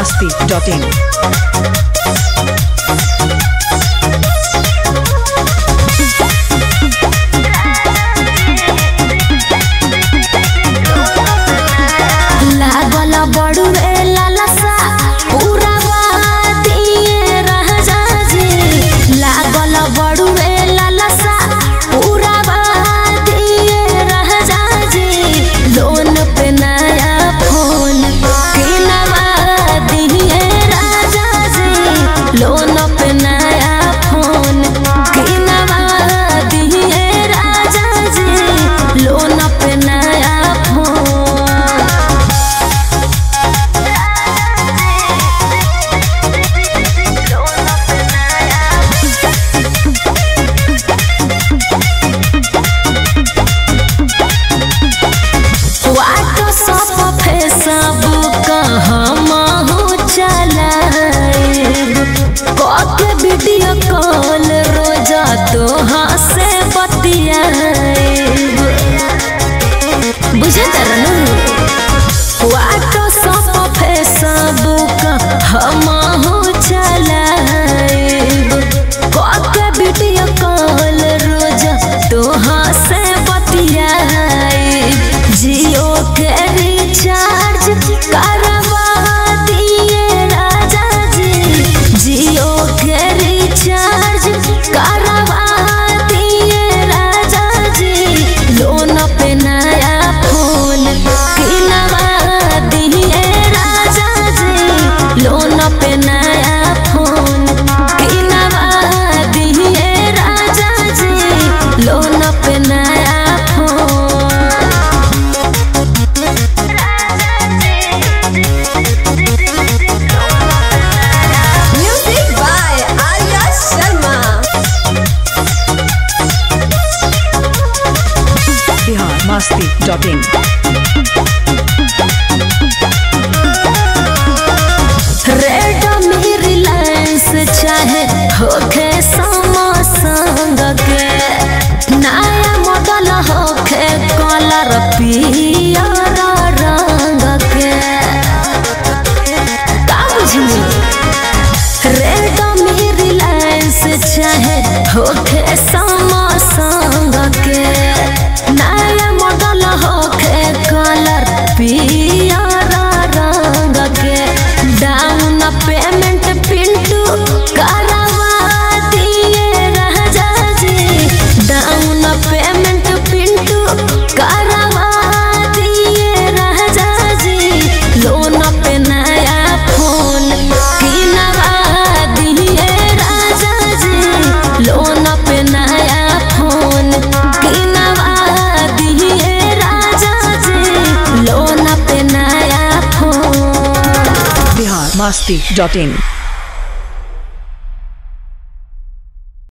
biharmasti.in लागल बड़ू लालसा पूरा दिए रह जाजी लागल बड़ू लालसा पूरा दिए रह जाजी लोन पे नया फोन किनवा दिए राजा जी लोन पे नया फोन किनवा दिए राजा जी लोन पे नया फोन वीडियो कॉल रोजा तोहाँ से बतियाएब बुझे तरनु व्हाट्सएप फेसबुक हमहु चलाएब के वीडियो कॉल रोजा तोहाँ से बतियाएब जियो के रिचार्ज करवा दिए राजा जी जियो के रिचार्ज करवा दिए राजा जी लोन पे नया फोन किनवा दिए राजा जी लोन पे नया फोन किनवा दिए राजा जी लोन पे नया फोन biharmasti.in रेडमी रिलायंस चाहे होखे समसंग के नया मॉडल होखे कलर पियर रंग के का बुझली रेडमी रिलायंस चाहे होखे समसंग के नया मॉडल होखे कलर पियर रंग के डाउन पेमेंट पिंटू करवा दिए राजा जी डाउन पेमेंट पिंटू करवा दिए राजा जी लोन पे नया फोन किनवा दिए राजा जी लोन पे नया फोन किनवा दिए राजा जी लोन पे नया फोन biharmasti.in